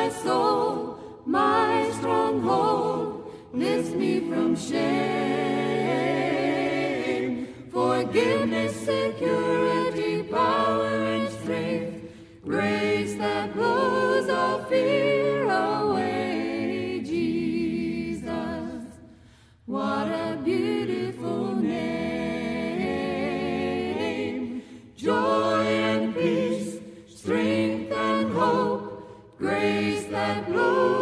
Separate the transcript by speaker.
Speaker 1: my soul, my stronghold, lifts me from shame. Forgiveness, security, power, and strength, grace that blows all fear away. Jesus, what a beautiful name. Joy and peace, strength and hope, grace that blows